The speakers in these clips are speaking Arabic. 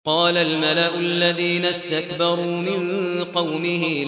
قال الملأ الذين استكبروا من قومه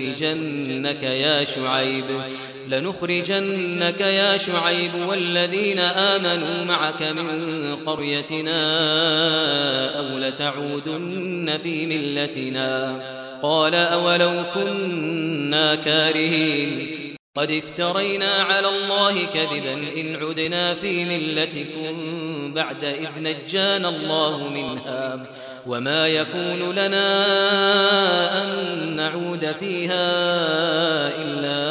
لنخرجنك يا شعيب والذين آمنوا معك من قريتنا أو لتعودن في ملتنا. قال أولو كنا كارهين قد افترينا على الله كذبا إن عدنا في ملتكم بعد إذ نجانا الله منها وما يكون لنا أن نعود فيها إلا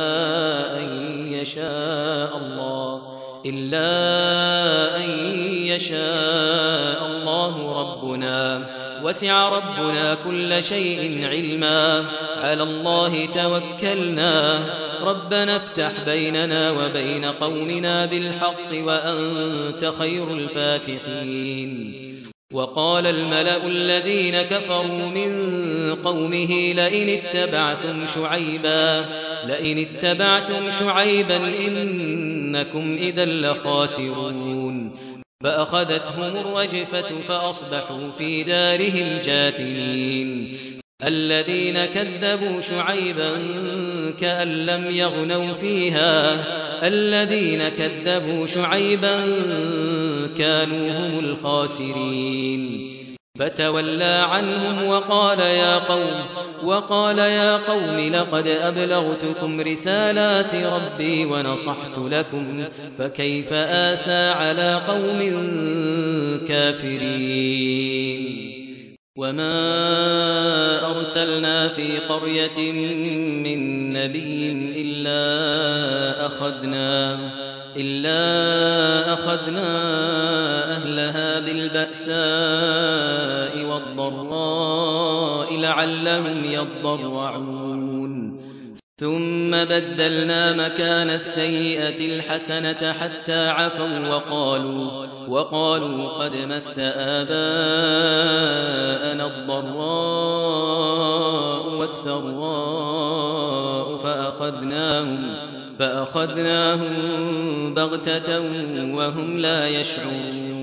أن يشاء الله ربنا وسع ربنا كل شيء علما على الله توكلنا ربنا افتح بيننا وبين قومنا بالحق وأنت خير الفاتحين. وقال الملأ الذين كفروا من قومه لئن اتبعتم شعيبا إنكم إذا لخاسرون. فأخذتهم الرجفة فأصبحوا في دارهم جاثمين. الذين كذبوا شعيبا كأن لم يغنوا فيها الذين كذبوا شعيبا كانوا هم الخاسرين. فتولى عنهم وقال يا قوم لقد أبلغتكم رسالات ربي ونصحت لكم فكيف آسى على قوم كافرين. وما أرسلنا في قرية من نبي إلا أخذنا أهلها بالبأساء والضراء لعلهم يضرعون. ثم بدلنا مكان السيئة الحسنة حتى عفوا وقالوا قد مس آباءنا الضراء والسراء فأخذناهم بغتة وهم لا يشعرون.